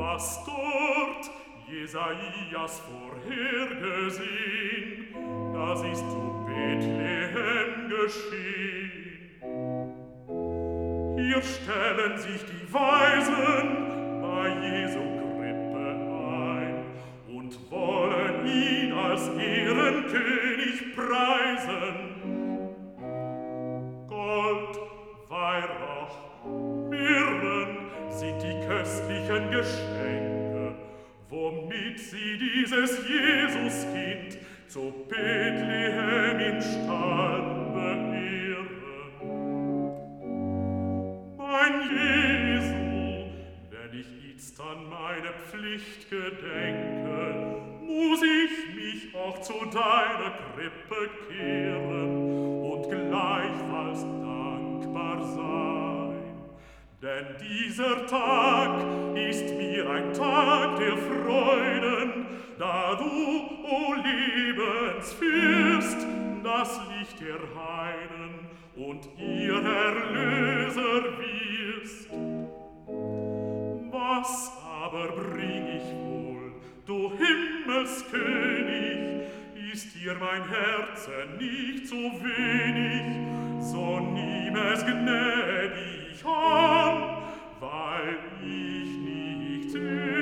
was dort Jesajas vorhergesehen, das ist zu Bethlehem geschehen. Hier stellen sich die Weisen bei Jesu Krippe ein und wollen ihn als Ehrenkönig preisen. Gold, Weihrauch, Myrrhen sind die köstlichen Geschenke, womit sie dieses Jesuskind zu Bethlehem im Stall beehren. Mein Jesu, wenn ich itzt an meine Pflicht gedenke, muss ich mich auch zu deiner Krippe kehren und gleichfalls dankbar sein. Denn dieser Tag ist mir ein Tag der Freuden, da du, o Lebensfürst, das Licht der Heiden und ihr Erlöser wirst. Was aber bring ich wohl, du Himmelskönig, ist dir mein Herz nicht so wenig, so nimm es gnädig an, weil ich nicht